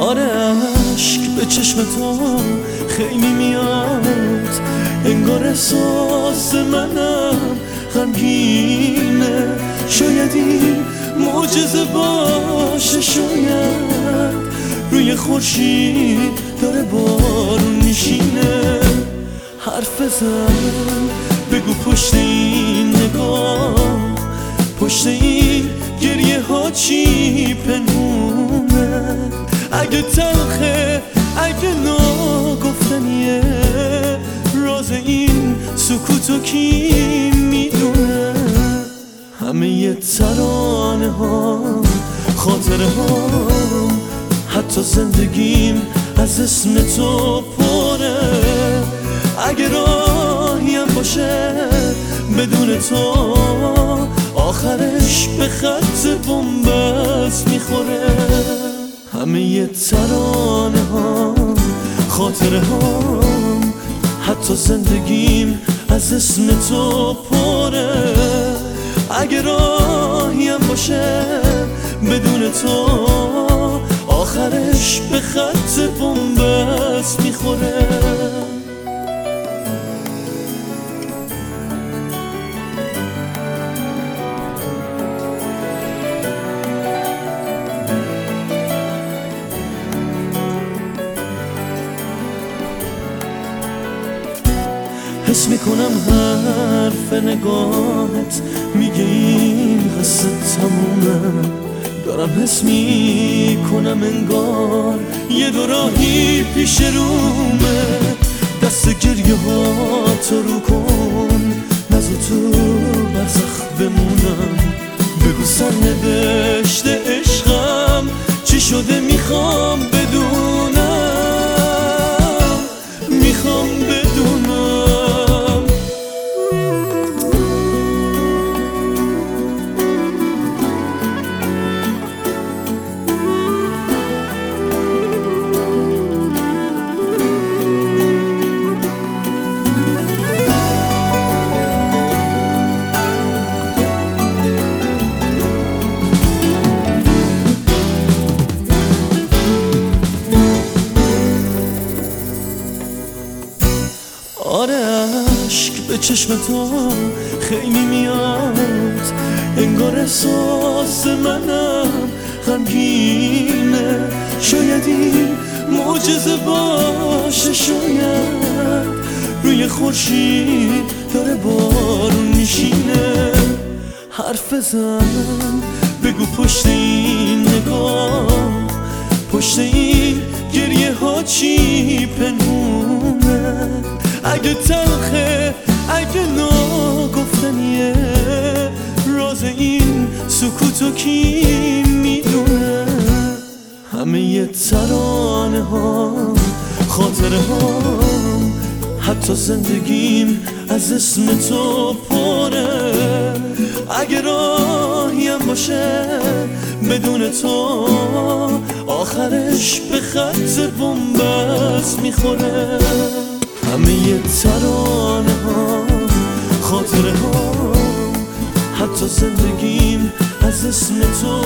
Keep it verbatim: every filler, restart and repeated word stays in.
آره عشق به چشم تو خیلی میاد، انگار احساس منم غمگینه. شاید این معجزه باشه، شاید روی خورشید داره بارون میشینه. حرف بزن بگو پشت این نگاه، پشت این گریه ها چی پنهونه؟ اگه تلخه، اگه ناگفتنیه، راز این سکوتو کی میدونه؟ همه ی ترانه ها، خاطره ها، حتی زندگیم از اسم تو پره. اگه راهیم باشه بدون تو، آخرش به خط بنبست میخوره. همه ی ترانه ها، خاطره ها، حتی زندگیم از اسم تو پره. اگه راهیم باشه بدون تو، آخرش به خط بنبست میخوره. حس میکنم حرف نگاهت میگه این قصه تمومه. دارم حس میکنم انگار یه دو راهی پیش رومه. دست گریه ها تو رو کن، نزو تو برزخ بمونم. بگو سرنوشت عشقم چی شده، میخوام بدونم، میخوام بدونم. آره عشق به چشم تو خیلی میاد، انگار احساس منم غمگینه. شاید این معجزه باشه، شاید روی خورشید داره بارون میشینه. حرف بزن بگو پشت این نگاه، پشت این گریه ها چی پنهونه؟ اگه تلخه، اگه ناگفتنیه، راز این سکوتو کی میدونه؟ همه ی ترانه ها، خاطره ها، حتی زندگیم از اسم تو پره. اگه راهیم باشه بدون تو، آخرش به خط بنبست میخوره. همه ی ترانه ها، خاطره ها، حتی زندگیم از اسم تو